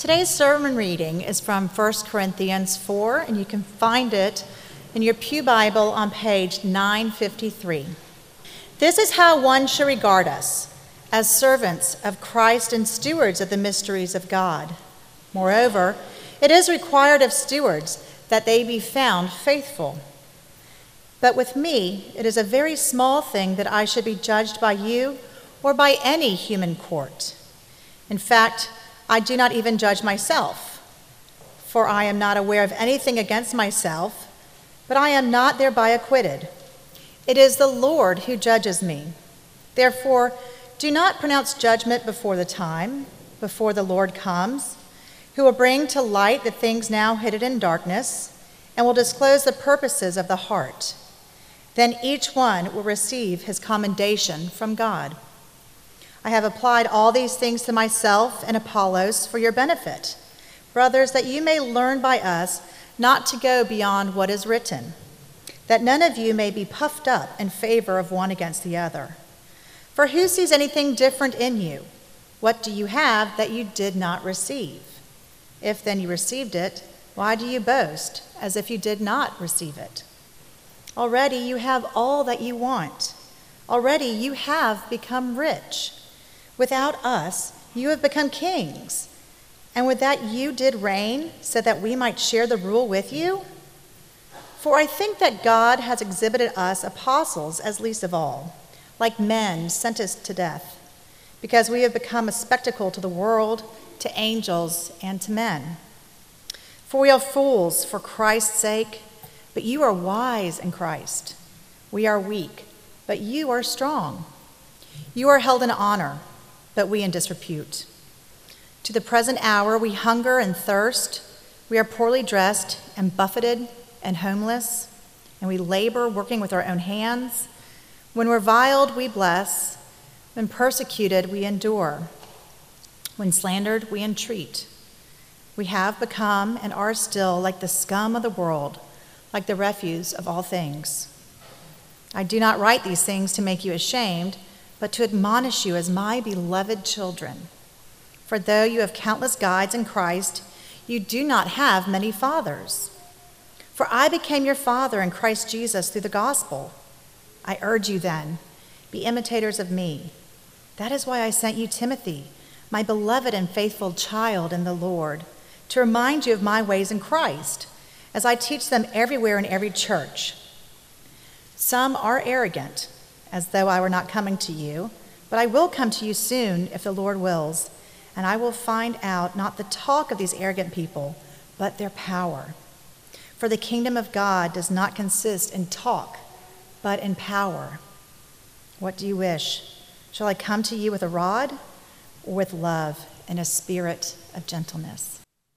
Today's sermon reading is from 1 Corinthians 4, and you can find it in your Pew Bible on page 953. This is how one should regard us, as servants of Christ and stewards of the mysteries of God. Moreover, it is required of stewards that they be found faithful. But with me, it is a very small thing that I should be judged by you or by any human court. In fact, I do not even judge myself, for I am not aware of anything against myself, but I am not thereby acquitted. It is the Lord who judges me. Therefore, do not pronounce judgment before the time, before the Lord comes, who will bring to light the things now hidden in darkness, and will disclose the purposes of the heart. Then each one will receive his commendation from God. I have applied all these things to myself and Apollos for your benefit, brothers, that you may learn by us not to go beyond what is written, that none of you may be puffed up in favor of one against the other. For who sees anything different in you? What do you have that you did not receive? If then you received it, why do you boast as if you did not receive it? Already you have all that you want. Already you have become rich. Without us, you have become kings. And with that you did reign, so that we might share the rule with you? For I think that God has exhibited us apostles as least of all, like men sentenced to death, because we have become a spectacle to the world, to angels, and to men. For we are fools for Christ's sake, but you are wise in Christ. We are weak, but you are strong. You are held in honor, but we in disrepute. To the present hour we hunger and thirst. We are poorly dressed and buffeted and homeless, and we labor working with our own hands. When reviled, we bless. When persecuted, we endure. When slandered, we entreat. We have become and are still like the scum of the world, like the refuse of all things. I do not write these things to make you ashamed, but to admonish you as my beloved children. For though you have countless guides in Christ, you do not have many fathers. For I became your father in Christ Jesus through the gospel. I urge you then, be imitators of me. That is why I sent you Timothy, my beloved and faithful child in the Lord, to remind you of my ways in Christ, as I teach them everywhere in every church. Some are arrogant, as though I were not coming to you, but I will come to you soon if the Lord wills, and I will find out not the talk of these arrogant people, but their power. For the kingdom of God does not consist in talk, but in power. What do you wish? Shall I come to you with a rod, or with love and a spirit of gentleness?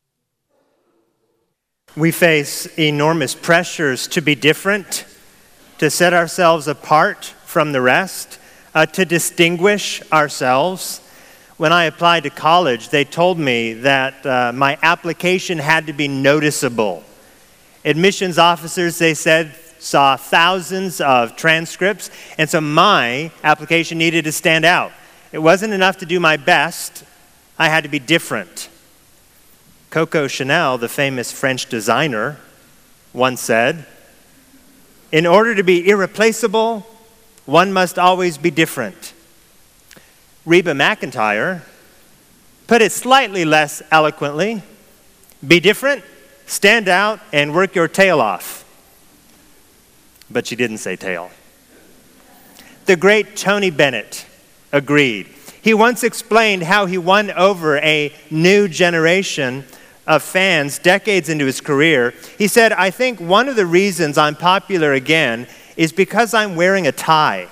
We face enormous pressures to be different, to set ourselves apart from the rest, to distinguish ourselves. When I applied to college, they told me that my application had to be noticeable. Admissions officers, they said, saw thousands of transcripts, and so my application needed to stand out. It wasn't enough to do my best. I had to be different. Coco Chanel, the famous French designer, once said, "In order to be irreplaceable, one must always be different." Reba McEntire put it slightly less eloquently: be different, stand out, and work your tail off. But she didn't say tail. The great Tony Bennett agreed. He once explained how he won over a new generation of fans decades into his career. He said, "I think one of the reasons I'm popular again is because I'm wearing a tie."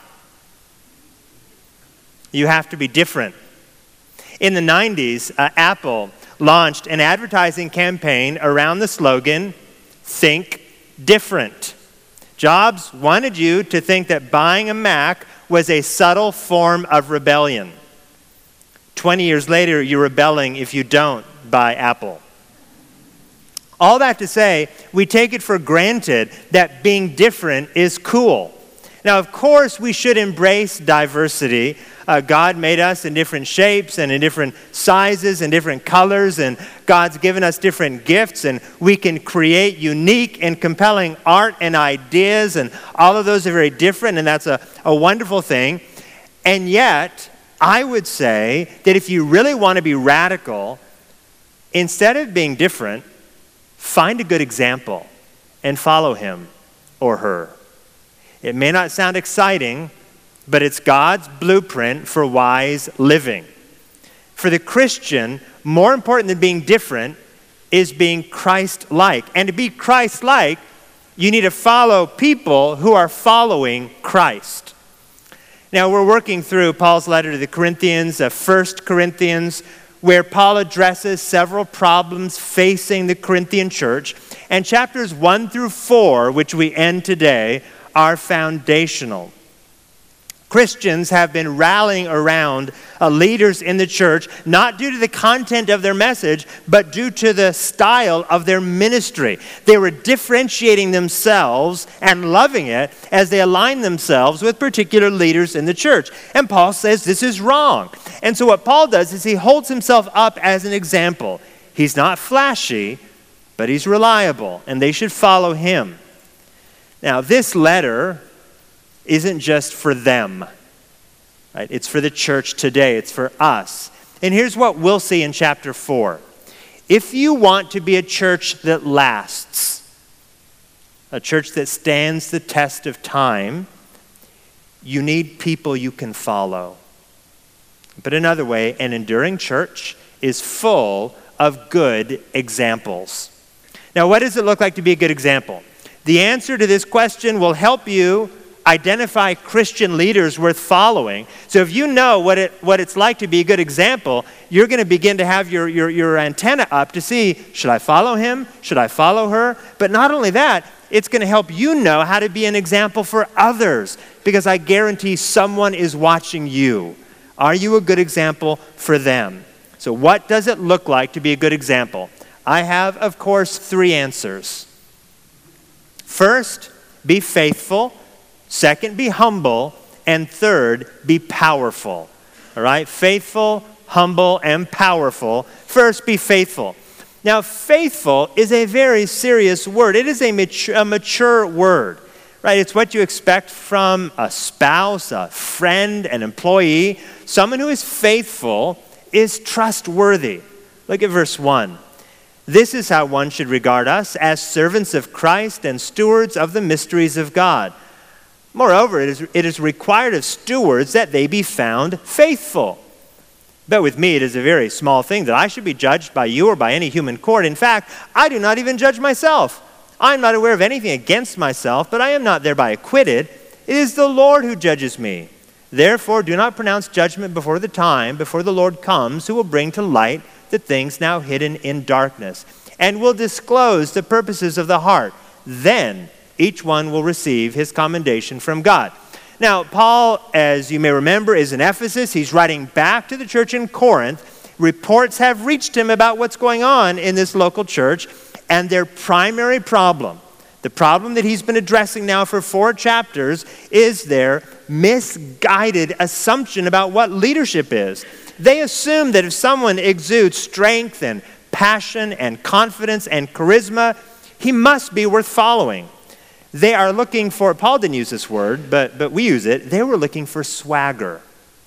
You have to be different. In the 90s, Apple launched an advertising campaign around the slogan, "Think Different." Jobs wanted you to think that buying a Mac was a subtle form of rebellion. 20 years later, you're rebelling if you don't buy Apple. All that to say, we take it for granted that being different is cool, Now, of course, we should embrace diversity. God made us in different shapes and in different sizes and different colors, and God's given us different gifts, and we can create unique and compelling art and ideas, and all of those are very different, and that's a wonderful thing. And yet, I would say that if you really want to be radical, instead of being different, find a good example and follow him or her. It may not sound exciting, but it's God's blueprint for wise living. For the Christian, more important than being different is being Christ-like. And to be Christ-like, you need to follow people who are following Christ. Now, we're working through Paul's letter to the Corinthians, 1 Corinthians, where Paul addresses several problems facing the Corinthian church. And chapters 1 through 4, which we end today, are foundational. Christians have been rallying around leaders in the church, not due to the content of their message, but due to the style of their ministry. They were differentiating themselves and loving it as they aligned themselves with particular leaders in the church. And Paul says this is wrong. And so what Paul does is he holds himself up as an example. He's not flashy, but he's reliable, and they should follow him. Now, this letter isn't just for them, right? It's for the church today. It's for us. And here's what we'll see in chapter 4. If you want to be a church that lasts, a church that stands the test of time, you need people you can follow. But another way, an enduring church is full of good examples. Now, what does it look like to be a good example? The answer to this question will help you identify Christian leaders worth following. So if you know what it's like to be a good example, you're going to begin to have your antenna up to see, should I follow him? Should I follow her? But not only that, it's going to help you know how to be an example for others, because I guarantee someone is watching you. Are you a good example for them? So what does it look like to be a good example? I have, of course, 3 answers. First, be faithful. Second, be humble. And third, be powerful. All right? Faithful, humble, and powerful. First, be faithful. Now, faithful is a very serious word. It is a mature word, right? It's what you expect from a spouse, a friend, an employee. Someone who is faithful is trustworthy. Look at verse 1. This is how one should regard us, as servants of Christ and stewards of the mysteries of God. Moreover, it is required of stewards that they be found faithful. But with me, it is a very small thing that I should be judged by you or by any human court. In fact, I do not even judge myself. I am not aware of anything against myself, but I am not thereby acquitted. It is the Lord who judges me. Therefore, do not pronounce judgment before the time, before the Lord comes, who will bring to light the things now hidden in darkness, and will disclose the purposes of the heart. Then each one will receive his commendation from God. Now, Paul, as you may remember, is in Ephesus. He's writing back to the church in Corinth. Reports have reached him about what's going on in this local church, and their primary problem, the problem that he's been addressing now for 4 chapters, is their misguided assumption about what leadership is. They assume that if someone exudes strength and passion and confidence and charisma, he must be worth following. They are looking for, Paul didn't use this word, but we use it. They were looking for swagger.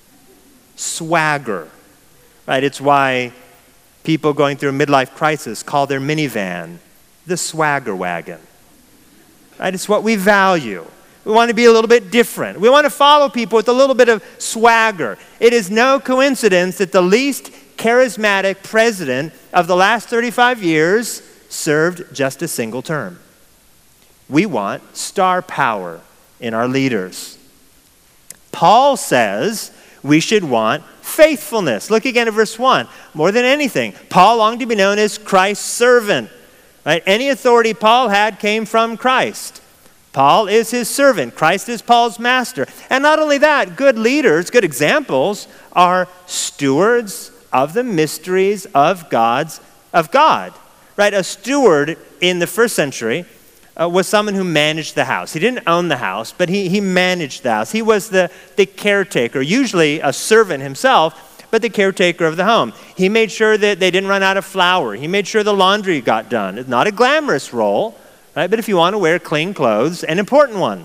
Swagger. Right? It's why people going through a midlife crisis call their minivan the swagger wagon. Right? It's what we value. We want to be a little bit different. We want to follow people with a little bit of swagger. It is no coincidence that the least charismatic president of the last 35 years served just a single term. We want star power in our leaders. Paul says we should want faithfulness. Look again at verse 1. More than anything, Paul longed to be known as Christ's servant. Right? Any authority Paul had came from Christ. Paul is his servant. Christ is Paul's master. And not only that, good leaders, good examples, are stewards of the mysteries of God. Right? A steward in the first century was someone who managed the house. He didn't own the house, but he managed the house. He was the caretaker, usually a servant himself, but the caretaker of the home. He made sure that they didn't run out of flour. He made sure the laundry got done. It's not a glamorous role, right? But if you want to wear clean clothes, an important one.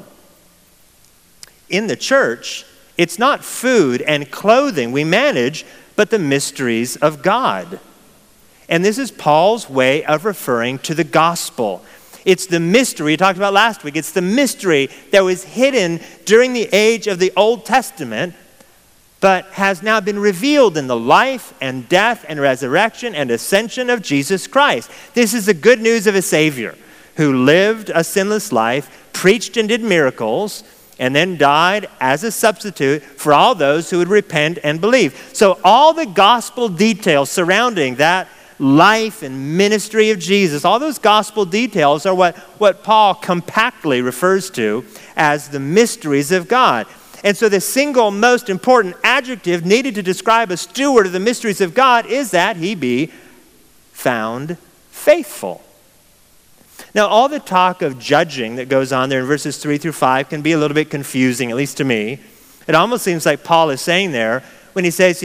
In the church, it's not food and clothing we manage, but the mysteries of God. And this is Paul's way of referring to the gospel. It's the mystery we talked about last week. It's the mystery that was hidden during the age of the Old Testament, but has now been revealed in the life and death and resurrection and ascension of Jesus Christ. This is the good news of a Savior who lived a sinless life, preached and did miracles, and then died as a substitute for all those who would repent and believe. So all the gospel details surrounding that life and ministry of Jesus, all those gospel details are what Paul compactly refers to as the mysteries of God. And so the single most important adjective needed to describe a steward of the mysteries of God is that he be found faithful. Now, all the talk of judging that goes on there in verses 3 through 5 can be a little bit confusing, at least to me. It almost seems like Paul is saying there when he says,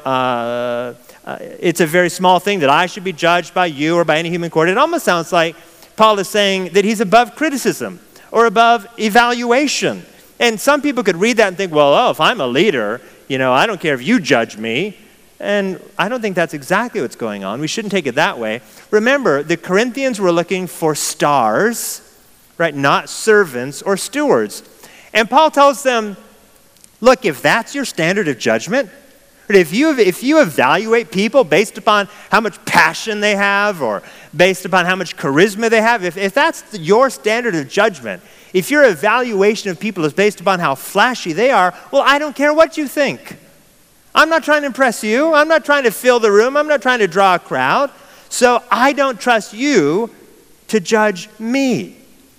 it's a very small thing that I should be judged by you or by any human court. It almost sounds like Paul is saying that he's above criticism or above evaluation. And some people could read that and think, well, if I'm a leader, I don't care if you judge me. And I don't think that's exactly what's going on. We shouldn't take it that way. Remember, the Corinthians were looking for stars, right? Not servants or stewards. And Paul tells them, look, if that's your standard of judgment, if you evaluate people based upon how much passion they have or based upon how much charisma they have, if that's your standard of judgment, if your evaluation of people is based upon how flashy they are, well, I don't care what you think. I'm not trying to impress you. I'm not trying to fill the room. I'm not trying to draw a crowd. So I don't trust you to judge me.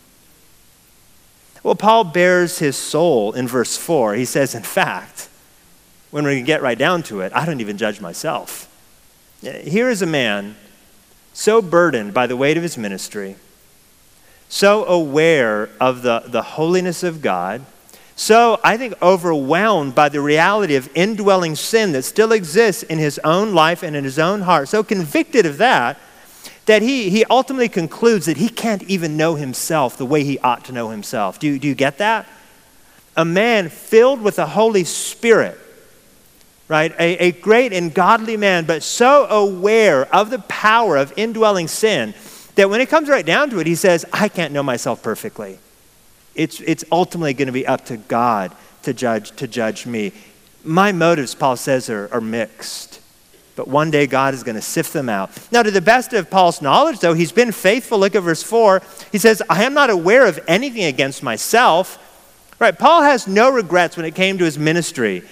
Well, Paul bears his soul in verse 4. He says, in fact, when we get right down to it, I don't even judge myself. Here is a man so burdened by the weight of his ministry, so aware of the holiness of God, so I think overwhelmed by the reality of indwelling sin that still exists in his own life and in his own heart, so convicted of that he ultimately concludes that he can't even know himself the way he ought to know himself. Do you get that? A man filled with the Holy Spirit, right? A great and godly man, but so aware of the power of indwelling sin that when it comes right down to it, he says, I can't know myself perfectly. It's ultimately going to be up to God to judge me. My motives, Paul says, are mixed. But one day God is going to sift them out. Now, to the best of Paul's knowledge, though, he's been faithful. Look at verse 4. He says, I am not aware of anything against myself. Right? Paul has no regrets when it came to his ministry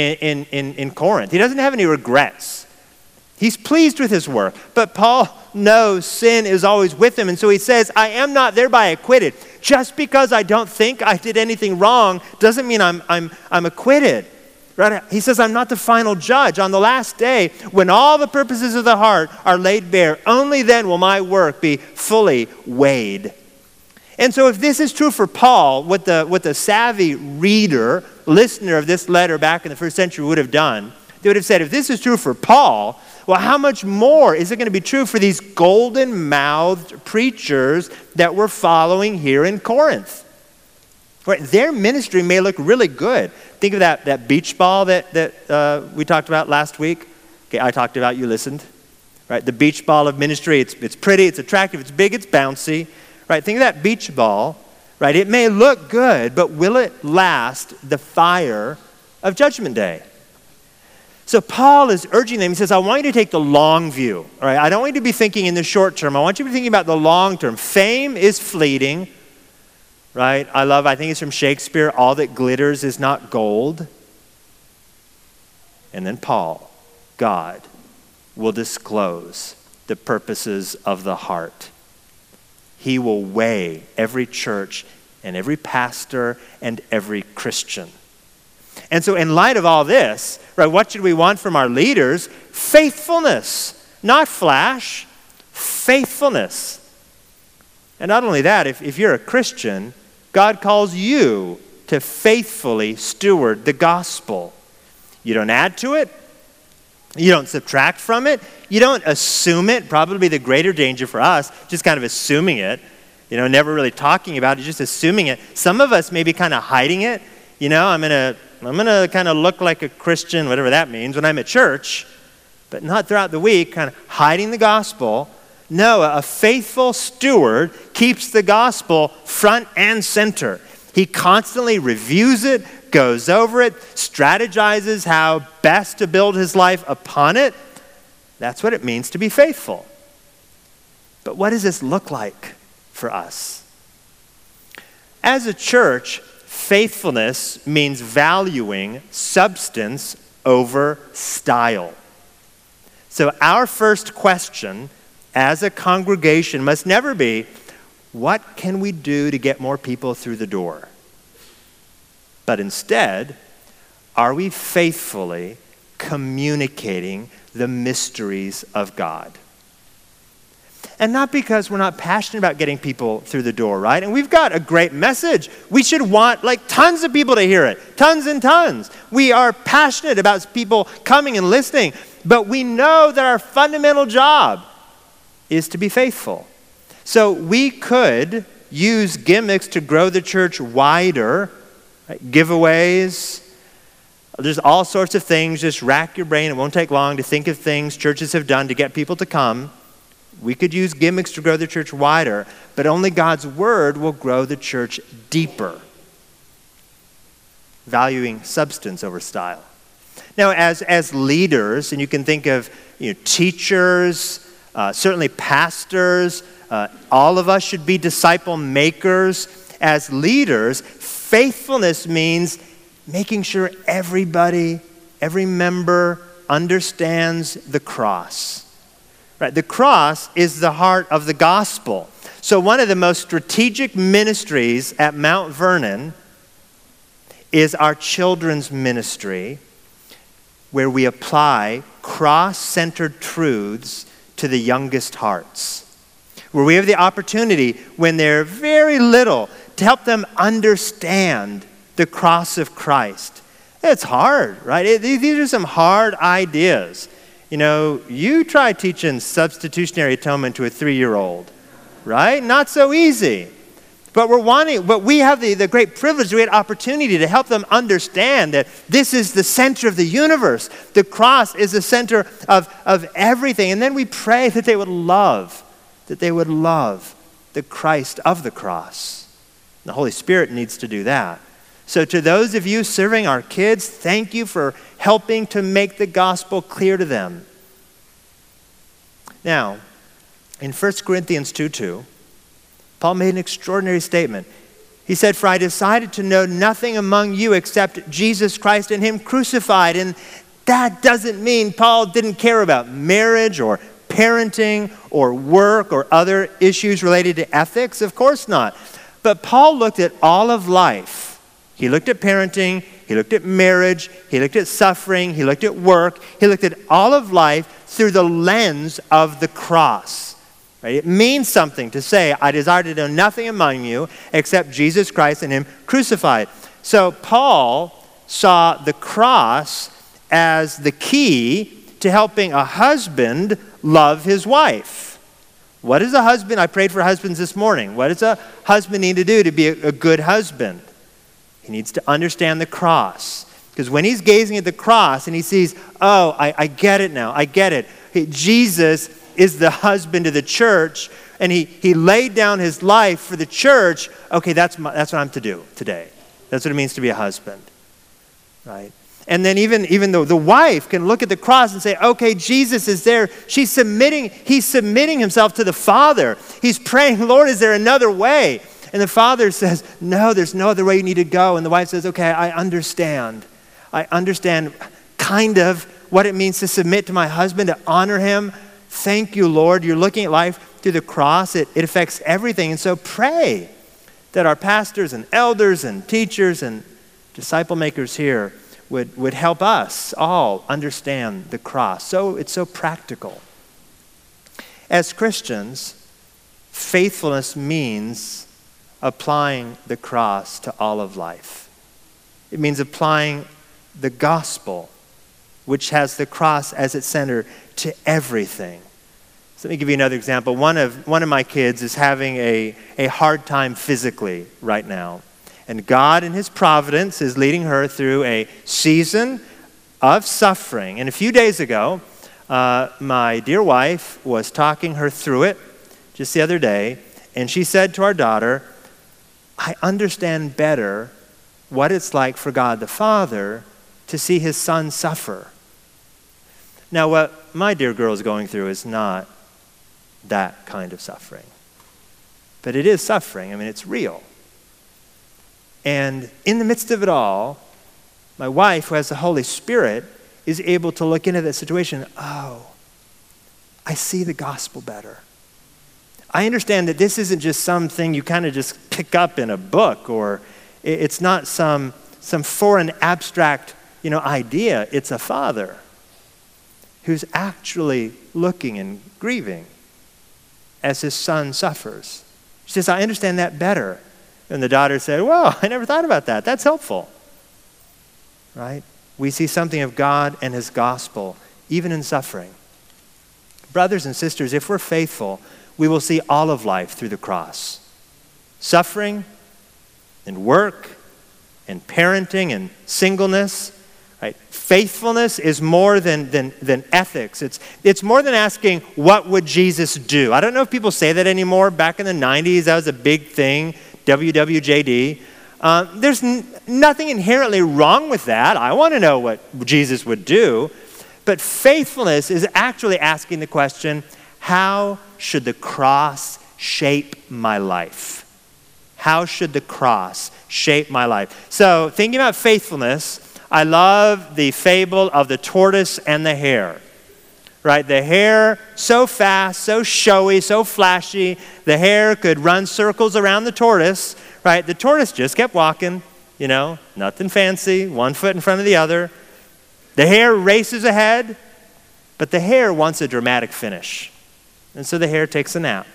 in Corinth. He doesn't have any regrets. He's pleased with his work. But Paul knows sin is always with him. And so he says, I am not thereby acquitted. Just because I don't think I did anything wrong doesn't mean I'm acquitted. Right? He says, I'm not the final judge. On the last day, when all the purposes of the heart are laid bare, only then will my work be fully weighed. And so if this is true for Paul, what the savvy reader, listener of this letter back in the first century would have done, they would have said, if this is true for Paul, well, how much more is it going to be true for these golden-mouthed preachers that we're following here in Corinth? Right, their ministry may look really good. Think of that beach ball that we talked about last week. Okay, I talked about, you listened. Right, the beach ball of ministry, it's pretty, it's attractive, it's big, it's bouncy. Right, think of that beach ball. Right, it may look good, but will it last the fire of Judgment Day? So Paul is urging them. He says, I want you to take the long view. All right, I don't want you to be thinking in the short term. I want you to be thinking about the long term. Fame is fleeting. Right? I think it's from Shakespeare, all that glitters is not gold. And then Paul, God, will disclose the purposes of the heart. He will weigh every church and every pastor and every Christian. And so in light of all this, right, what should we want from our leaders? Faithfulness, not flash, faithfulness. And not only that, if you're a Christian, God calls you to faithfully steward the gospel. You don't add to it. You don't subtract from it. You don't assume it. Probably the greater danger for us, just kind of assuming it, never really talking about it, just assuming it. Some of us may be kind of hiding it. I'm gonna kind of look like a Christian, whatever that means, when I'm at church, but not throughout the week, kind of hiding the gospel. No, a faithful steward keeps the gospel front and center. He constantly reviews it, goes over it, strategizes how best to build his life upon it. That's what it means to be faithful. But what does this look like for us? As a church, faithfulness means valuing substance over style. So our first question as a congregation must never be, what can we do to get more people through the door? But instead, are we faithfully communicating the mysteries of God? And not because we're not passionate about getting people through the door, right? And we've got a great message. We should want tons of people to hear it. Tons and tons. We are passionate about people coming and listening. But we know that our fundamental job is to be faithful. So we could use gimmicks to grow the church wider, right? Giveaways. There's all sorts of things. Just rack your brain. It won't take long to think of things churches have done to get people to come. We could use gimmicks to grow the church wider, but only God's word will grow the church deeper, valuing substance over style. Now, as leaders, and you can think of teachers, certainly pastors, all of us should be disciple makers. As leaders, faithfulness means making sure everybody, every member understands the cross. Right? The cross is the heart of the gospel. So one of the most strategic ministries at Mount Vernon is our children's ministry, where we apply cross-centered truths to the youngest hearts, where we have the opportunity when they're very little to help them understand the cross of Christ. It's hard, right? These are some hard ideas. You try teaching substitutionary atonement to a 3-year-old, right? Not so easy. But we have the great privilege, the great opportunity to help them understand that this is the center of the universe. The cross is the center of everything. And then we pray that they would love the Christ of the cross. The Holy Spirit needs to do that. So to those of you serving our kids, thank you for helping to make the gospel clear to them. Now, in 1 Corinthians 2:2, Paul made an extraordinary statement. He said, "For I decided to know nothing among you except Jesus Christ and him crucified." And that doesn't mean Paul didn't care about marriage or parenting or work or other issues related to ethics. Of course not. But Paul looked at all of life. He looked at parenting, he looked at marriage, he looked at suffering, he looked at work, he looked at all of life through the lens of the cross. Right? It means something to say, I desire to know nothing among you except Jesus Christ and him crucified. So Paul saw the cross as the key to helping a husband love his wife. What is a husband? I prayed for husbands this morning. What does a husband need to do to be a good husband? He needs to understand the cross. Because when he's gazing at the cross and he sees, I get it now, I get it. Jesus is the husband of the church, and he laid down his life for the church. Okay, that's what I'm to do today. That's what it means to be a husband, right? And then even though the wife can look at the cross and say, okay, Jesus is there. He's submitting himself to the Father. He's praying, Lord, is there another way? And the father says, no, there's no other way you need to go. And the wife says, okay, I understand. I understand kind of what it means to submit to my husband, to honor him. Thank you, Lord. You're looking at life through the cross. It affects everything. And so pray that our pastors and elders and teachers and disciple makers here would help us all understand the cross. So it's so practical. As Christians, faithfulness means applying the cross to all of life. It means applying the gospel, which has the cross as its center, to everything. So let me give you another example. One of my kids is having a hard time physically right now. And God in his providence is leading her through a season of suffering. And a few days ago, my dear wife was talking her through it just the other day. And she said to our daughter, I understand better what it's like for God the Father to see his son suffer. Now, what my dear girl is going through is not that kind of suffering. But it is suffering. I mean, it's real. And in the midst of it all, my wife, who has the Holy Spirit, is able to look into that situation. Oh, I see the gospel better. I understand that this isn't just something you kind of just pick up in a book, or it's not some foreign abstract, idea. It's a father who's actually looking and grieving as his son suffers. She says, I understand that better. And the daughter said, well, I never thought about that. That's helpful. Right? We see something of God and his gospel, even in suffering. Brothers and sisters, if we're faithful, we will see all of life through the cross. Suffering and work and parenting and singleness. Right? Faithfulness is more than ethics. It's more than asking, what would Jesus do? I don't know if people say that anymore. Back in the 90s, that was a big thing, WWJD. There's nothing inherently wrong with that. I want to know what Jesus would do. But faithfulness is actually asking the question, how should the cross shape my life? How should the cross shape my life? So thinking about faithfulness, I love the fable of the tortoise and the hare. Right? The hare, so fast, so showy, so flashy, the hare could run circles around the tortoise. Right? The tortoise just kept walking, nothing fancy, one foot in front of the other. The hare races ahead, but the hare wants a dramatic finish. And so the hare takes a nap.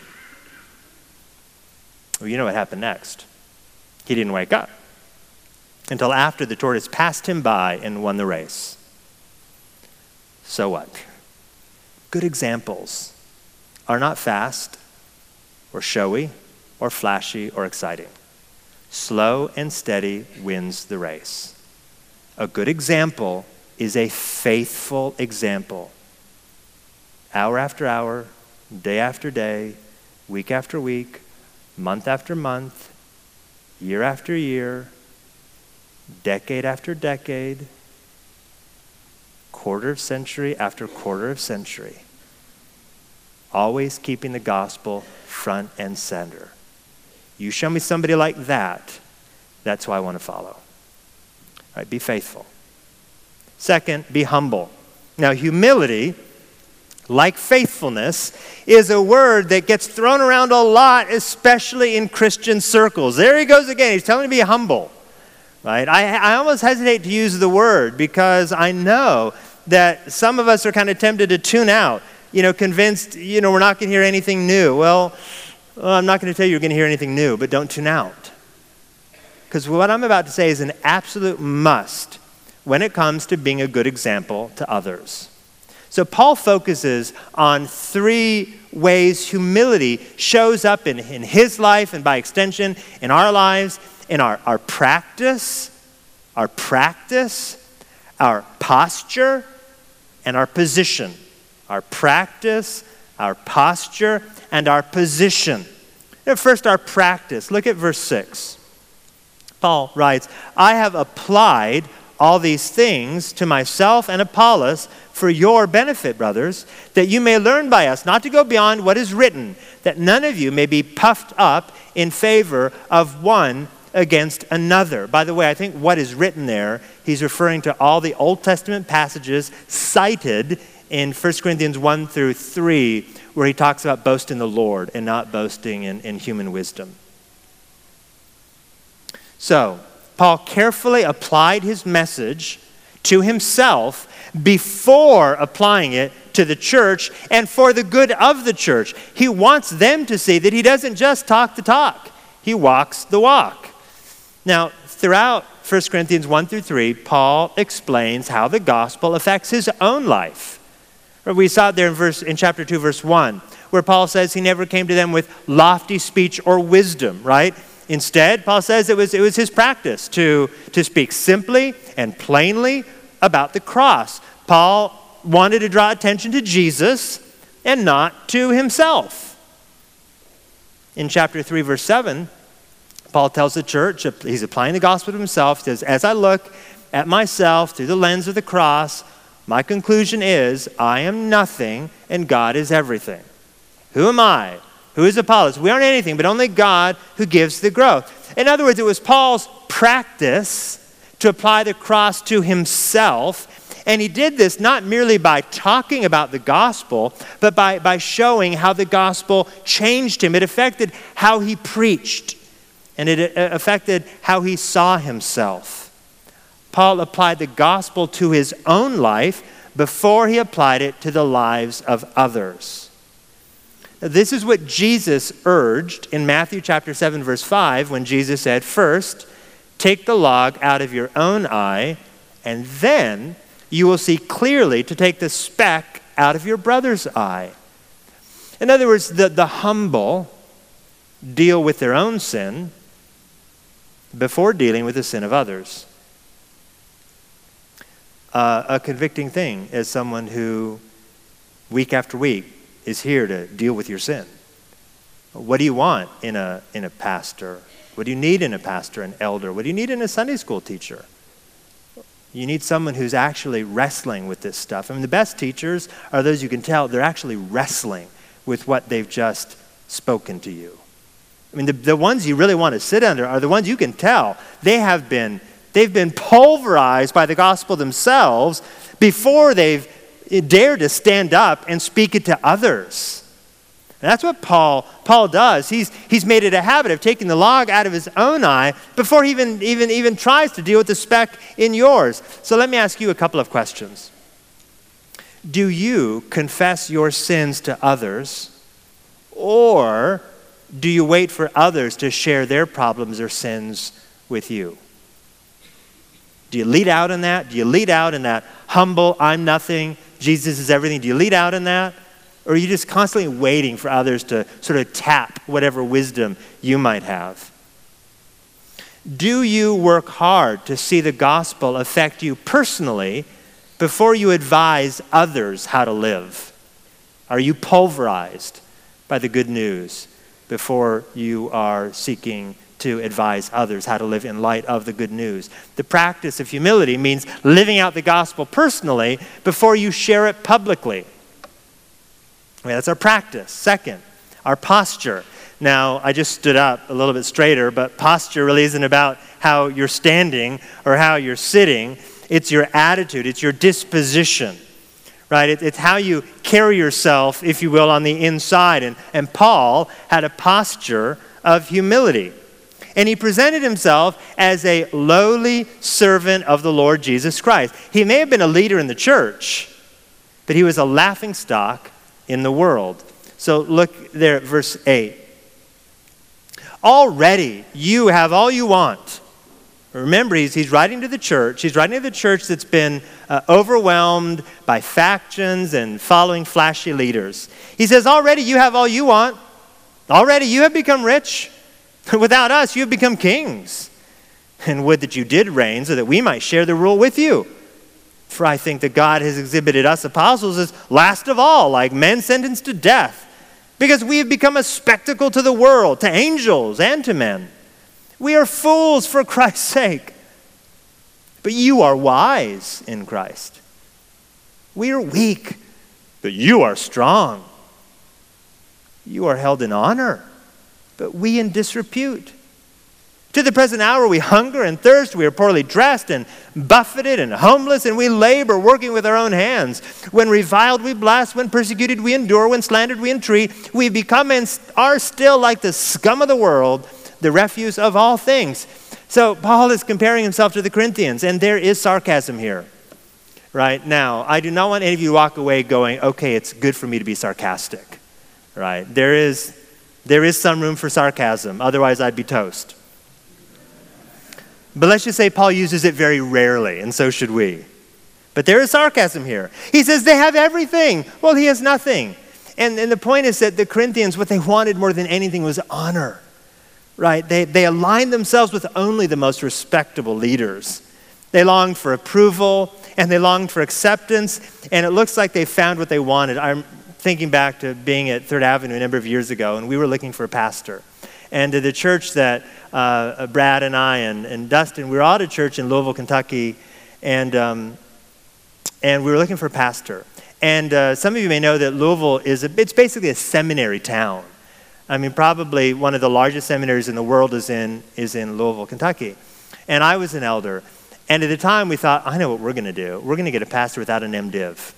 Well, you know what happened next. He didn't wake up until after the tortoise passed him by and won the race. So what? Good examples are not fast or showy or flashy or exciting. Slow and steady wins the race. A good example is a faithful example. Hour after hour, day after day, week after week, month after month, year after year, decade after decade, quarter of century after quarter of century. Always keeping the gospel front and center. You show me somebody like that, that's who I want to follow. All right, be faithful. Second, be humble. Now, humility, like faithfulness, is a word that gets thrown around a lot, especially in Christian circles. There he goes again. He's telling me to be humble. Right? I almost hesitate to use the word because I know that some of us are kind of tempted to tune out, convinced, we're not going to hear anything new. Well, I'm not going to tell you you're going to hear anything new, but don't tune out. Because what I'm about to say is an absolute must when it comes to being a good example to others. So Paul focuses on 3 ways humility shows up in his life and by extension in our lives, in our practice, our posture, and our position. Our practice, our posture, and our position. First, our practice. Look at verse 6. Paul writes, I have applied all these things to myself and Apollos for your benefit, brothers, that you may learn by us not to go beyond what is written, that none of you may be puffed up in favor of one against another. By the way, I think what is written there, he's referring to all the Old Testament passages cited in 1 Corinthians 1 through 3, where he talks about boasting in the Lord and not boasting in human wisdom. So, Paul carefully applied his message to himself before applying it to the church and for the good of the church. He wants them to see that he doesn't just talk the talk. He walks the walk. Now, throughout 1 Corinthians 1 through 3, Paul explains how the gospel affects his own life. We saw it there in chapter 2, verse 1, where Paul says he never came to them with lofty speech or wisdom, right? Instead, Paul says it was his practice to speak simply and plainly about the cross. Paul wanted to draw attention to Jesus and not to himself. In chapter 3, verse 7, Paul tells the church, he's applying the gospel to himself. He says, as I look at myself through the lens of the cross, my conclusion is I am nothing and God is everything. Who am I? Who is Apollos? We aren't anything, but only God who gives the growth. In other words, it was Paul's practice to apply the cross to himself. And he did this not merely by talking about the gospel, but by showing how the gospel changed him. It affected how he preached, and it affected how he saw himself. Paul applied the gospel to his own life before he applied it to the lives of others. This is what Jesus urged in Matthew chapter 7, verse 5, when Jesus said, first, take the log out of your own eye, and then you will see clearly to take the speck out of your brother's eye. In other words, the humble deal with their own sin before dealing with the sin of others. A convicting thing as someone who, week after week, is here to deal with your sin. What do you want in a pastor? What do you need in a pastor, an elder? What do you need in a Sunday school teacher? You need someone who's actually wrestling with this stuff. I mean, the best teachers are those you can tell they're actually wrestling with what they've just spoken to you. I mean, the ones you really want to sit under are the ones you can tell they've been pulverized by the gospel themselves before they've dared to stand up and speak it to others. And that's what Paul does. He's made it a habit of taking the log out of his own eye before he even tries to deal with the speck in yours. So let me ask you a couple of questions. Do you confess your sins to others, or do you wait for others to share their problems or sins with you? Do you lead out in that? Do you lead out in that humble, I'm nothing, Jesus is everything? Do you lead out in that? Or are you just constantly waiting for others to sort of tap whatever wisdom you might have? Do you work hard to see the gospel affect you personally before you advise others how to live? Are you pulverized by the good news before you are seeking to advise others how to live in light of the good news? The practice of humility means living out the gospel personally before you share it publicly. That's our practice. Second, our posture. Now, I just stood up a little bit straighter, but posture really isn't about how you're standing or how you're sitting. It's your attitude. It's your disposition, right? It's how you carry yourself, if you will, on the inside. And Paul had a posture of humility. And he presented himself as a lowly servant of the Lord Jesus Christ. He may have been a leader in the church, but he was a laughingstock in the world. So look there at verse 8. Already you have all you want. Remember, he's writing to the church. He's writing to the church that's been overwhelmed by factions and following flashy leaders. He says, already you have all you want. Already you have become rich. Without us, you have become kings. And would that you did reign so that we might share the rule with you. For I think that God has exhibited us apostles as last of all, like men sentenced to death, because we have become a spectacle to the world, to angels and to men. We are fools for Christ's sake, but you are wise in Christ. We are weak, but you are strong. You are held in honor, but we in disrepute. To the present hour we hunger and thirst, we are poorly dressed and buffeted and homeless, and we labor working with our own hands. When reviled we bless, when persecuted we endure, when slandered we entreat. We become and are still like the scum of the world, the refuse of all things. So Paul is comparing himself to the Corinthians, and there is sarcasm here. right? Now, I do not want any of you to walk away going, okay, it's good for me to be sarcastic, right? There is some room for sarcasm, otherwise I'd be toast. But let's just say Paul uses it very rarely, and so should we. But there is sarcasm here. He says they have everything. Well, he has nothing. And the point is that the Corinthians, what they wanted more than anything was honor, right? They aligned themselves with only the most respectable leaders. They longed for approval, and they longed for acceptance, and it looks like they found what they wanted. I'm thinking back to being at Third Avenue a number of years ago, and we were looking for a pastor. And to the church that Brad and I and Dustin, we were all at a church in Louisville, Kentucky, and we were looking for a pastor. And some of you may know that Louisville it's basically a seminary town. I mean, probably one of the largest seminaries in the world is in Louisville, Kentucky. And I was an elder. And at the time, we thought, I know what we're going to do. We're going to get a pastor without an MDiv.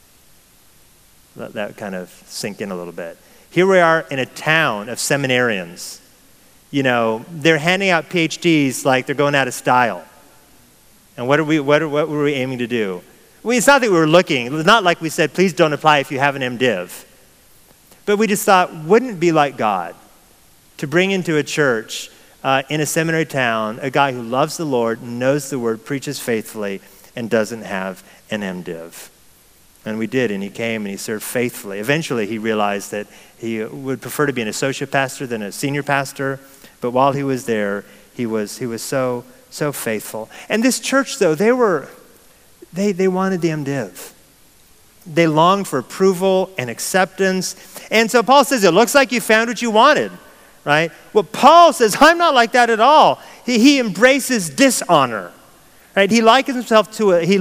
Let that kind of sink in a little bit. Here we are in a town of seminarians. You know, they're handing out PhDs like they're going out of style. And what were we aiming to do? Well, it's not that we were looking. It was not like we said, please don't apply if you have an MDiv. But we just thought, wouldn't it be like God to bring into a church in a seminary town a guy who loves the Lord, knows the word, preaches faithfully, and doesn't have an MDiv? And we did, and he came and he served faithfully. Eventually, he realized that he would prefer to be an associate pastor than a senior pastor. But while he was there, he was so faithful. And this church, though, they wanted the MDiv. They longed for approval and acceptance. And so Paul says, it looks like you found what you wanted, right? Well, Paul says, I'm not like that at all. He embraces dishonor, right? He likens himself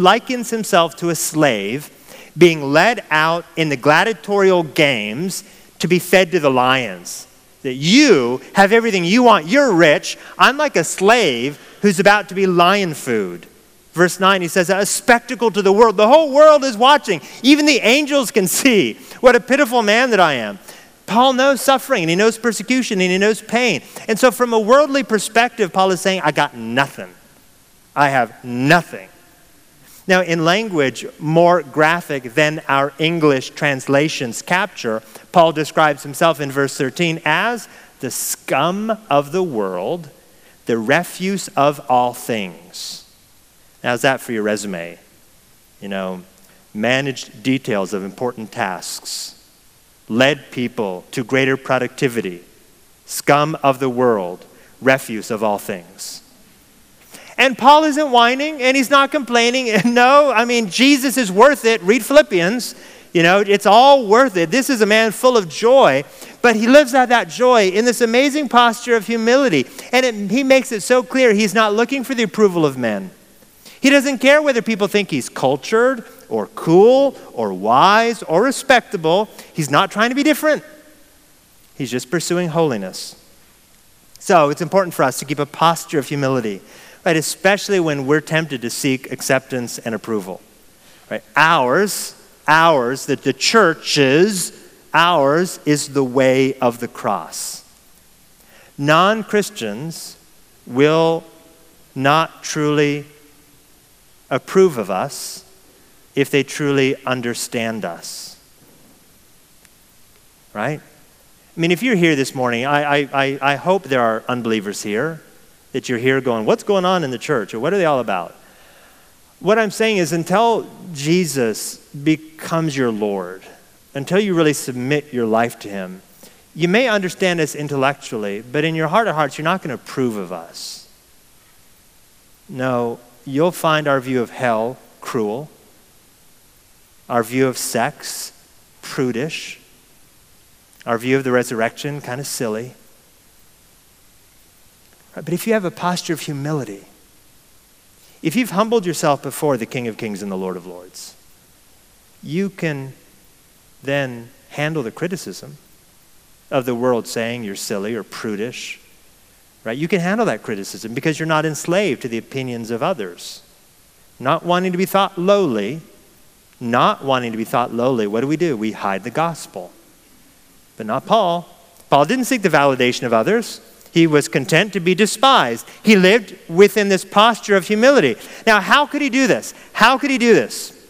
to a slave being led out in the gladiatorial games to be fed to the lions. That you have everything you want. You're rich. I'm like a slave who's about to be lion food. Verse 9, he says, a spectacle to the world. The whole world is watching. Even the angels can see what a pitiful man that I am. Paul knows suffering, and he knows persecution, and he knows pain. And so from a worldly perspective, Paul is saying, I got nothing. I have nothing. Now, in language more graphic than our English translations capture, Paul describes himself in verse 13 as the scum of the world, the refuse of all things. How's that for your resume? You know, managed details of important tasks, led people to greater productivity, scum of the world, refuse of all things. And Paul isn't whining, and he's not complaining. No, I mean, Jesus is worth it. Read Philippians. You know, it's all worth it. This is a man full of joy, but he lives out that joy in this amazing posture of humility. And he makes it so clear he's not looking for the approval of men. He doesn't care whether people think he's cultured or cool or wise or respectable. He's not trying to be different. He's just pursuing holiness. So it's important for us to keep a posture of humility, right? Especially when we're tempted to seek acceptance and approval, right? Ours, that the church's, ours is the way of the cross. Non-Christians will not truly approve of us if they truly understand us, right? I mean, if you're here this morning, I hope there are unbelievers here, that you're here going, what's going on in the church, or what are they all about? What I'm saying is, until Jesus becomes your Lord, until you really submit your life to him, you may understand us intellectually, but in your heart of hearts, you're not going to approve of us. No, you'll find our view of hell cruel, our view of sex prudish, our view of the resurrection kind of silly. But if you have a posture of humility, if you've humbled yourself before the King of Kings and the Lord of Lords, you can then handle the criticism of the world saying you're silly or prudish, right? You can handle that criticism because you're not enslaved to the opinions of others. Not wanting to be thought lowly, what do? We hide the gospel. But not Paul. Paul didn't seek the validation of others. He was content to be despised. He lived within this posture of humility. Now, how could he do this?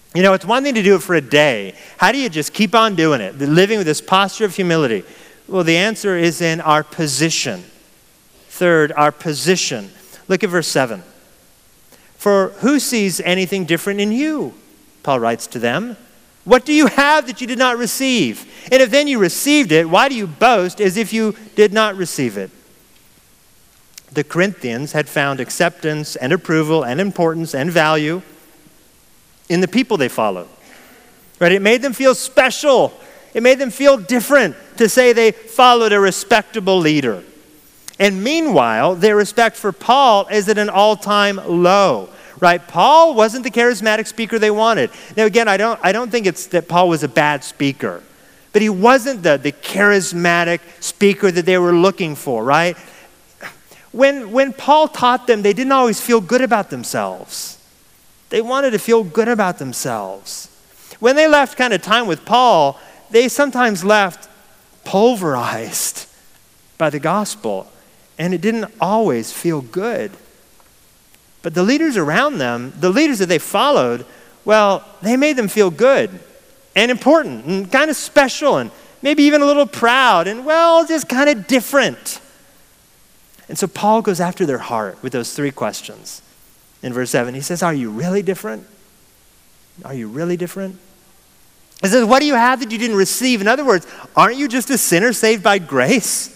You know, it's one thing to do it for a day. How do you just keep on doing it, living with this posture of humility? Well, the answer is in our position. Third, our position. Look at verse 7. For who sees anything different in you? Paul writes to them. What do you have that you did not receive? And if then you received it, why do you boast as if you did not receive it? The Corinthians had found acceptance and approval and importance and value in the people they followed. Right? It made them feel special. It made them feel different to say they followed a respectable leader. And meanwhile, their respect for Paul is at an all-time low. Right? Paul wasn't the charismatic speaker they wanted. Now again, I don't think it's that Paul was a bad speaker, but he wasn't the charismatic speaker that they were looking for, right? When Paul taught them, they didn't always feel good about themselves. They wanted to feel good about themselves. When they left kind of time with Paul, they sometimes left pulverized by the gospel, and it didn't always feel good. But the leaders around them, the leaders that they followed, well, they made them feel good and important and kind of special and maybe even a little proud and, well, just kind of different. And so Paul goes after their heart with those three questions. In verse 7, he says, are you really different? Are you really different? He says, what do you have that you didn't receive? In other words, aren't you just a sinner saved by grace?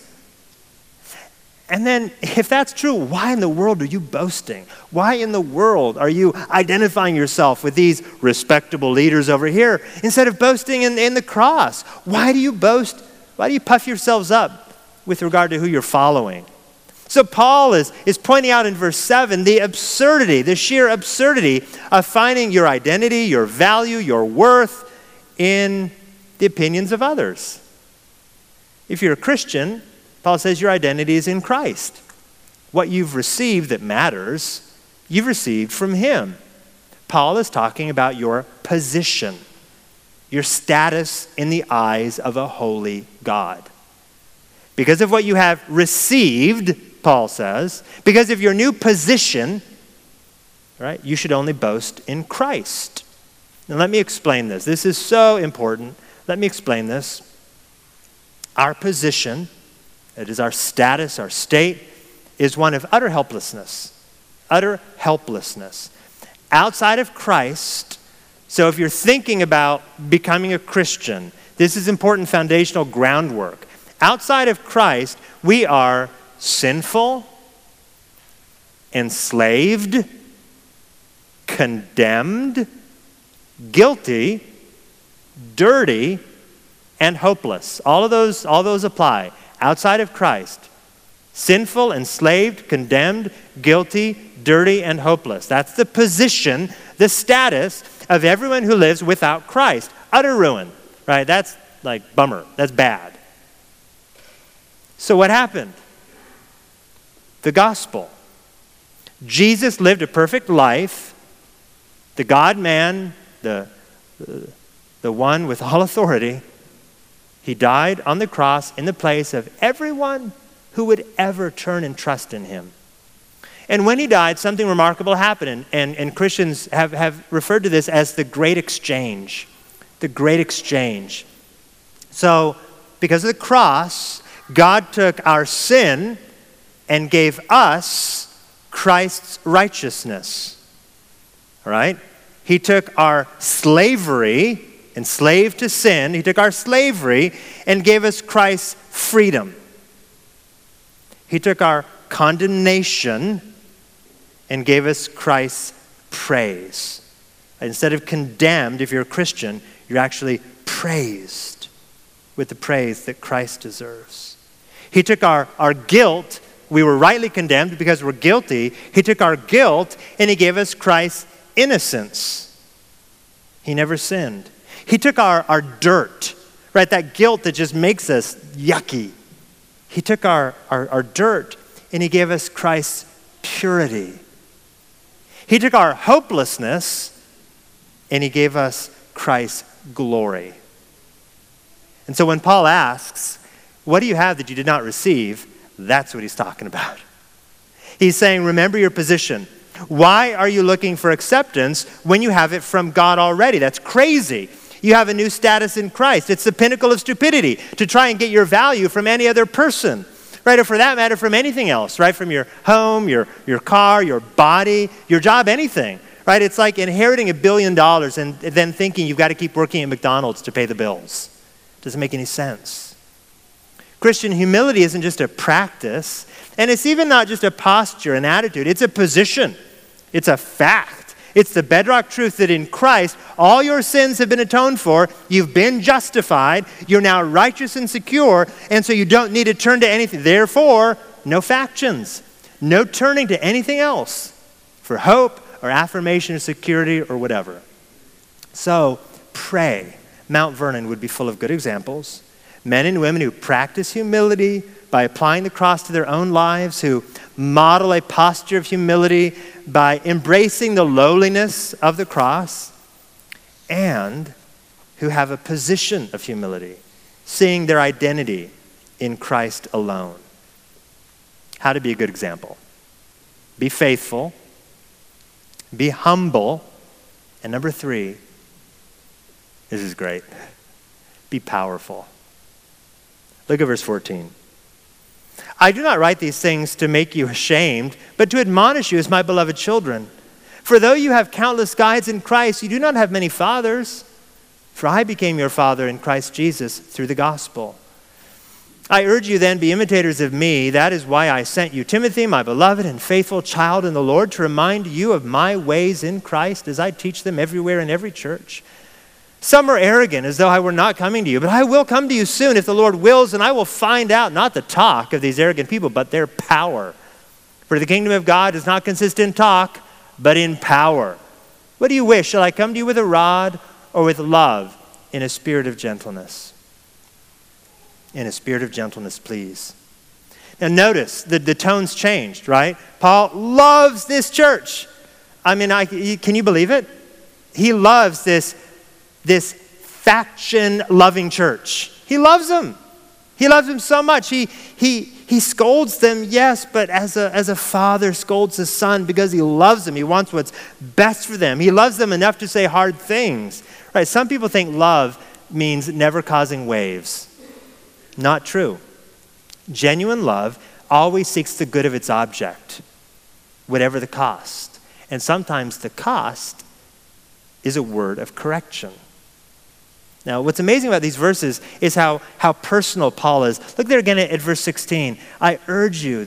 And then, if that's true, why in the world are you boasting? Why in the world are you identifying yourself with these respectable leaders over here instead of boasting in the cross? Why do you boast? Why do you puff yourselves up with regard to who you're following? So Paul is pointing out in verse 7 the absurdity, the sheer absurdity of finding your identity, your value, your worth in the opinions of others. If you're a Christian, Paul says your identity is in Christ. What you've received that matters, you've received from him. Paul is talking about your position, your status in the eyes of a holy God. Because of what you have received, Paul says, because of your new position, right, you should only boast in Christ. Now let me explain this. This is so important. Let me explain this. Our position, it is our status, our state, is one of utter helplessness. Utter helplessness. Outside of Christ, so if you're thinking about becoming a Christian, this is important foundational groundwork. Outside of Christ, we are sinful, enslaved, condemned, guilty, dirty, and hopeless. All of those apply. Outside of Christ, sinful, enslaved, condemned, guilty, dirty, and hopeless. That's the position, the status of everyone who lives without Christ. Utter ruin, right? That's like bummer. That's bad. So what happened? The gospel. Jesus lived a perfect life. The God-man, the one with all authority, he died on the cross in the place of everyone who would ever turn and trust in him. And when he died, something remarkable happened. And Christians have referred to this as the Great Exchange. The Great Exchange. So, because of the cross, God took our sin and gave us Christ's righteousness. All right? He took our slavery, enslaved to sin, he took our slavery and gave us Christ's freedom. He took our condemnation and gave us Christ's praise. Instead of condemned, if you're a Christian, you're actually praised with the praise that Christ deserves. He took our guilt. We were rightly condemned because we're guilty. He took our guilt and he gave us Christ's innocence. He never sinned. He took our dirt, right? That guilt that just makes us yucky. He took our dirt and he gave us Christ's purity. He took our hopelessness and he gave us Christ's glory. And so when Paul asks, what do you have that you did not receive? That's what he's talking about. He's saying, remember your position. Why are you looking for acceptance when you have it from God already? That's crazy. You have a new status in Christ. It's the pinnacle of stupidity to try and get your value from any other person, right? Or for that matter, from anything else, right? From your home, your car, your body, your job, anything, right? It's like inheriting $1 billion and then thinking you've got to keep working at McDonald's to pay the bills. Doesn't make any sense. Christian humility isn't just a practice, and it's even not just a posture, an attitude. It's a position. It's a fact. It's the bedrock truth that in Christ, all your sins have been atoned for. You've been justified. You're now righteous and secure, and so you don't need to turn to anything. Therefore, no factions, no turning to anything else for hope or affirmation or security or whatever. So pray. Mount Vernon would be full of good examples. Men and women who practice humility by applying the cross to their own lives, who model a posture of humility by embracing the lowliness of the cross, and who have a position of humility, seeing their identity in Christ alone. How to be a good example. Be faithful, be humble, and number 3, this is great, be powerful. Look at verse 14. I do not write these things to make you ashamed, but to admonish you as my beloved children. For though you have countless guides in Christ, you do not have many fathers. For I became your father in Christ Jesus through the gospel. I urge you then, be imitators of me. That is why I sent you Timothy, my beloved and faithful child in the Lord, to remind you of my ways in Christ as I teach them everywhere in every church. Some are arrogant, as though I were not coming to you, but I will come to you soon if the Lord wills, and I will find out not the talk of these arrogant people, but their power. For the kingdom of God does not consist in talk, but in power. What do you wish? Shall I come to you with a rod or with love in a spirit of gentleness? In a spirit of gentleness, please. Now notice the tone's changed, right? Paul loves this church. I mean, can you believe it? He loves this faction-loving church. He loves them. He loves them so much. He scolds them, yes, but as a father scolds his son because he loves them. He wants what's best for them. He loves them enough to say hard things. Right? Some people think love means never causing waves. Not true. Genuine love always seeks the good of its object, whatever the cost. And sometimes the cost is a word of correction. Now, what's amazing about these verses is how personal Paul is. Look there again at verse 16. I urge you,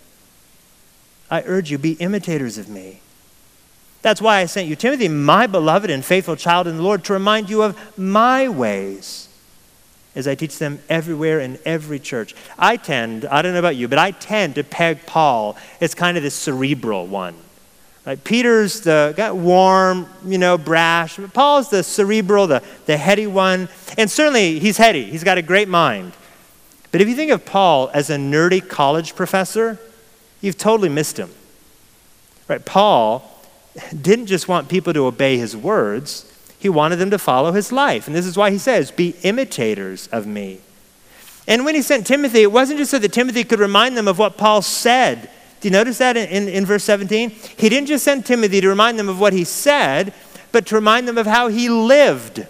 be imitators of me. That's why I sent you Timothy, my beloved and faithful child in the Lord, to remind you of my ways as I teach them everywhere in every church. I don't know about you, but I tend to peg Paul as kind of the cerebral one. Right? Peter's the warm, brash. Paul's the cerebral, the heady one. And certainly he's heady. He's got a great mind. But if you think of Paul as a nerdy college professor, you've totally missed him. Right? Paul didn't just want people to obey his words. He wanted them to follow his life. And this is why he says, be imitators of me. And when he sent Timothy, it wasn't just so that Timothy could remind them of what Paul said. Do you notice that in verse 17? He didn't just send Timothy to remind them of what he said, but to remind them of how he lived.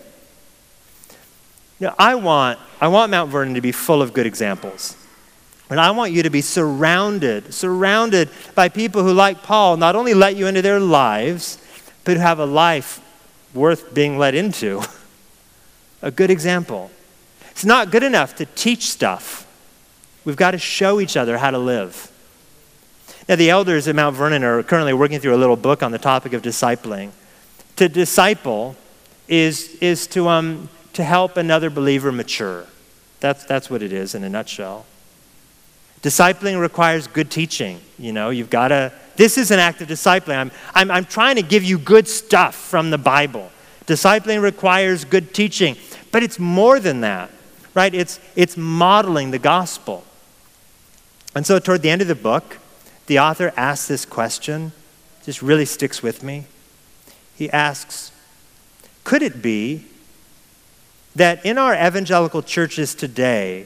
Now, I want Mount Vernon to be full of good examples. And I want you to be surrounded by people who, like Paul, not only let you into their lives, but who have a life worth being let into. A good example. It's not good enough to teach stuff. We've got to show each other how to live. Now, the elders at Mount Vernon are currently working through a little book on the topic of discipling. To disciple is to help another believer mature. That's what it is in a nutshell. Discipling requires good teaching. You've got to. This is an act of discipling. I'm trying to give you good stuff from the Bible. Discipling requires good teaching, but it's more than that, right? It's modeling the gospel. And so, toward the end of the book, the author asks this question, just really sticks with me. He asks, could it be that in our evangelical churches today,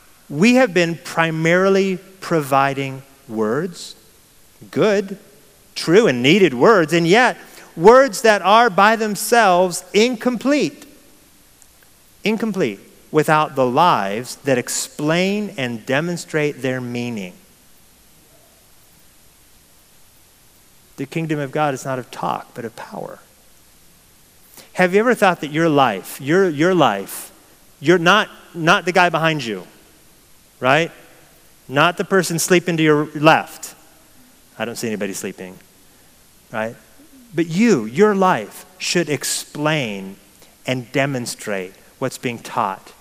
we have been primarily providing words, good, true and needed words, and yet words that are by themselves incomplete without the lives that explain and demonstrate their meaning. The kingdom of God is not of talk, but of power. Have you ever thought that your life, you're not the guy behind you, right? Not the person sleeping to your left. I don't see anybody sleeping, right? But your life should explain and demonstrate what's being taught.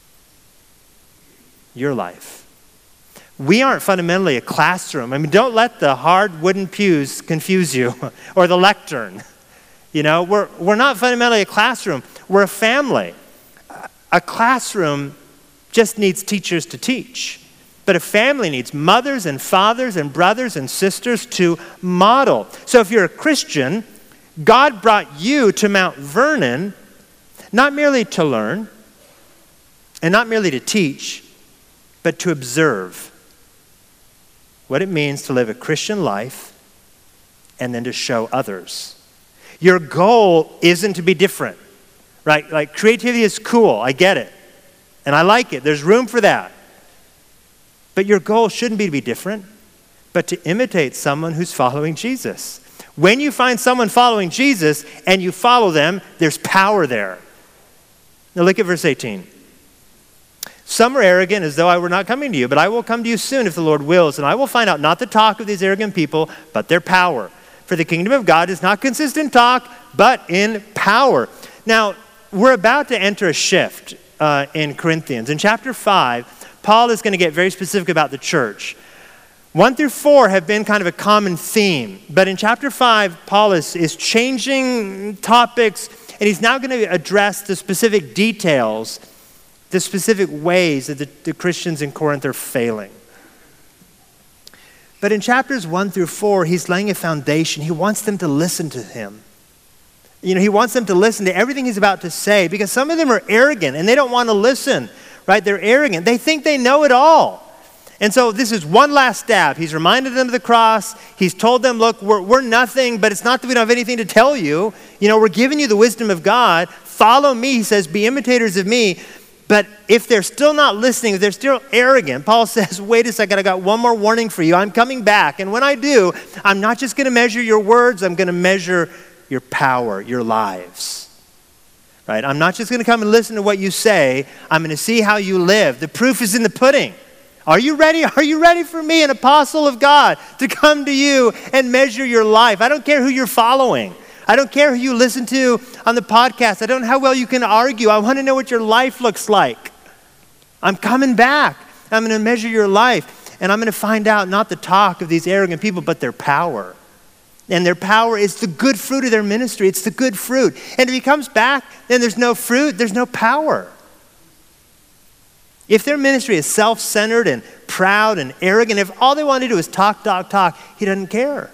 Your life. We aren't fundamentally a classroom. I mean, don't let the hard wooden pews confuse you, or the lectern. You know, we're not fundamentally a classroom. We're a family. A classroom just needs teachers to teach. But a family needs mothers and fathers and brothers and sisters to model. So if you're a Christian, God brought you to Mount Vernon not merely to learn and not merely to teach, but to observe what it means to live a Christian life and then to show others. Your goal isn't to be different, right? Like, creativity is cool, I get it, and I like it. There's room for that. But your goal shouldn't be to be different, but to imitate someone who's following Jesus. When you find someone following Jesus and you follow them, there's power there. Now look at verse 18. Some are arrogant as though I were not coming to you, but I will come to you soon if the Lord wills, and I will find out not the talk of these arrogant people, but their power. For the kingdom of God does not consist in talk, but in power. Now, we're about to enter a shift in Corinthians. In chapter 5, Paul is going to get very specific about the church. 1 through 4 have been kind of a common theme, but in chapter 5, Paul is changing topics, and he's now going to address the specific details, the specific ways that the Christians in Corinth are failing. But in chapters 1 through 4, he's laying a foundation. He wants them to listen to him. You know, he wants them to listen to everything he's about to say, because some of them are arrogant and they don't want to listen, right? They're arrogant. They think they know it all. And so this is one last stab. He's reminded them of the cross. He's told them, look, we're nothing, but it's not that we don't have anything to tell you. You know, we're giving you the wisdom of God. Follow me, he says, be imitators of me. But if they're still not listening, if they're still arrogant, Paul says, wait a second, I got one more warning for you. I'm coming back. And when I do, I'm not just going to measure your words, I'm going to measure your power, your lives. Right? I'm not just going to come and listen to what you say. I'm going to see how you live. The proof is in the pudding. Are you ready? Are you ready for me, an apostle of God, to come to you and measure your life? I don't care who you're following. I don't care who you listen to on the podcast. I don't know how well you can argue. I want to know what your life looks like. I'm coming back. I'm going to measure your life. And I'm going to find out not the talk of these arrogant people, but their power. And their power is the good fruit of their ministry. It's the good fruit. And if he comes back, then there's no fruit, there's no power. If their ministry is self-centered and proud and arrogant, if all they want to do is talk, he doesn't care.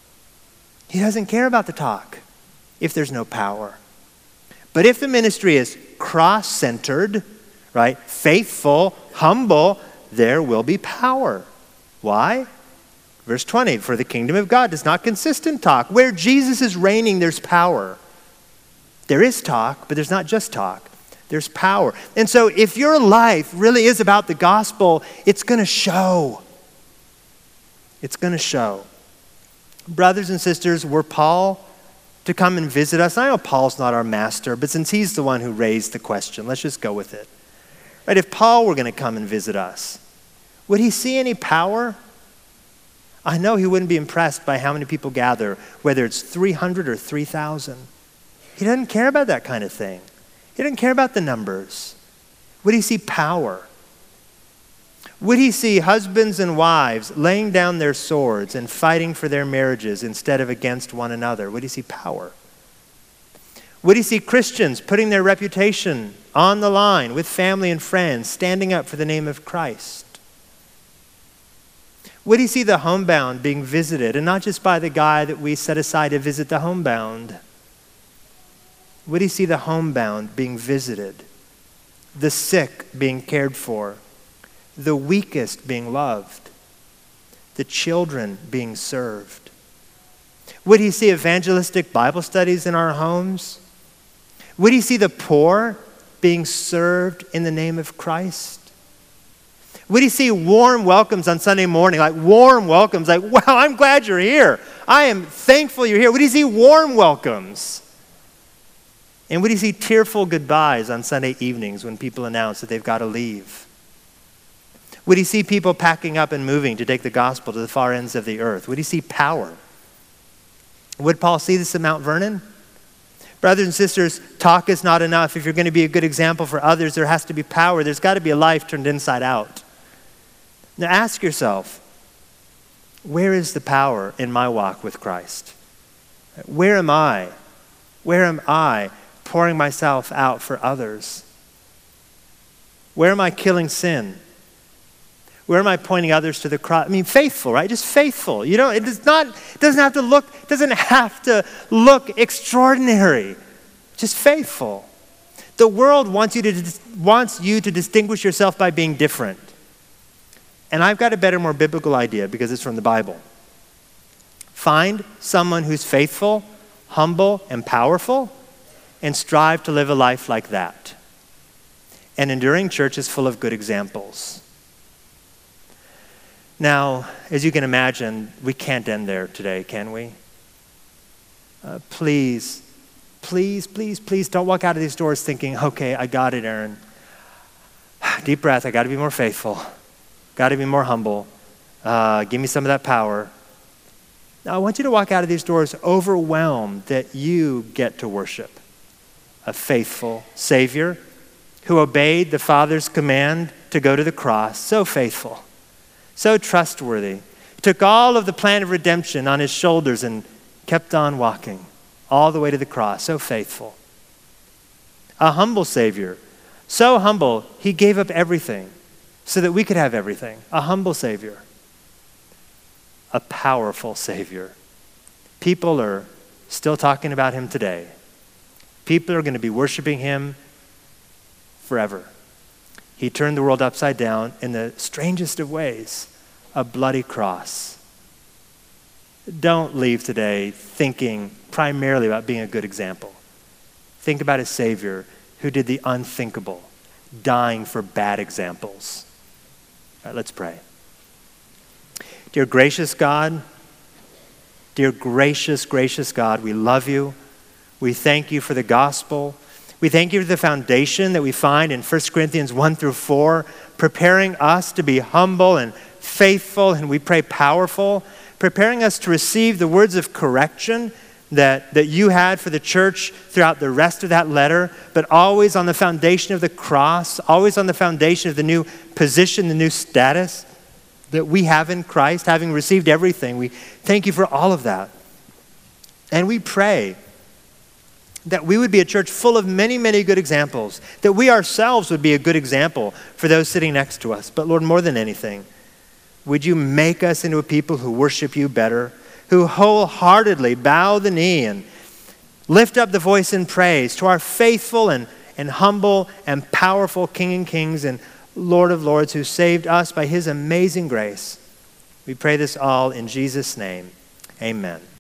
He doesn't care about the talk if there's no power. But if the ministry is cross-centered, right, faithful, humble, there will be power. Why? Verse 20, for the kingdom of God does not consist in talk. Where Jesus is reigning, there's power. There is talk, but there's not just talk. There's power. And so if your life really is about the gospel, it's going to show. It's going to show. Brothers and sisters, were Paul to come and visit us? I know Paul's not our master, but since he's the one who raised the question, let's just go with it. Right? If Paul were going to come and visit us, would he see any power? I know he wouldn't be impressed by how many people gather, whether it's 300 or 3,000. He doesn't care about that kind of thing. He doesn't care about the numbers. Would he see power? Would he see husbands and wives laying down their swords and fighting for their marriages instead of against one another? Would he see power? Would he see Christians putting their reputation on the line with family and friends, standing up for the name of Christ? Would he see the homebound being visited, and not just by the guy that we set aside to visit the homebound? Would he see the homebound being visited, the sick being cared for, the weakest being loved, the children being served? Would he see evangelistic Bible studies in our homes? Would he see the poor being served in the name of Christ? Would he see warm welcomes on Sunday morning, like warm welcomes, like, wow, I'm glad you're here. I am thankful you're here. Would he see warm welcomes? And would he see tearful goodbyes on Sunday evenings when people announce that they've got to leave? Would he see people packing up and moving to take the gospel to the far ends of the earth? Would he see power? Would Paul see this at Mount Vernon? Brothers and sisters, talk is not enough. If you're going to be a good example for others, there has to be power. There's got to be a life turned inside out. Now ask yourself, where is the power in my walk with Christ? Where am I? Where am I pouring myself out for others? Where am I killing sin? Where am I pointing others to the cross? I mean, faithful, right? Just faithful. You know, it doesn't have to look extraordinary. Just faithful. The world wants you to distinguish yourself by being different. And I've got a better, more biblical idea because it's from the Bible. Find someone who's faithful, humble, and powerful, and strive to live a life like that. An enduring church is full of good examples. Now, as you can imagine, we can't end there today, can we? Please don't walk out of these doors thinking, okay, I got it, Aaron. Deep breath, I got to be more faithful. Got to be more humble. Give me some of that power. Now, I want you to walk out of these doors overwhelmed that you get to worship a faithful Savior who obeyed the Father's command to go to the cross. So faithful, so trustworthy. Took all of the plan of redemption on his shoulders and kept on walking all the way to the cross. So faithful. A humble Savior. So humble, he gave up everything so that we could have everything. A humble Savior. A powerful Savior. People are still talking about him today. People are going to be worshiping him forever. He turned the world upside down in the strangest of ways, a bloody cross. Don't leave today thinking primarily about being a good example. Think about a Savior who did the unthinkable, dying for bad examples. All right, let's pray. Dear gracious God, dear gracious God, we love you. We thank you for the gospel. We thank you for the foundation that we find in 1 Corinthians 1-4, preparing us to be humble and faithful, and we pray powerful, preparing us to receive the words of correction that you had for the church throughout the rest of that letter, but always on the foundation of the cross, always on the foundation of the new position, the new status that we have in Christ, having received everything. We thank you for all of that. And we pray that we would be a church full of many, many good examples, that we ourselves would be a good example for those sitting next to us. But Lord, more than anything, would you make us into a people who worship you better, who wholeheartedly bow the knee and lift up the voice in praise to our faithful and humble and powerful King of Kings and Lord of Lords who saved us by his amazing grace. We pray this all in Jesus' name. Amen.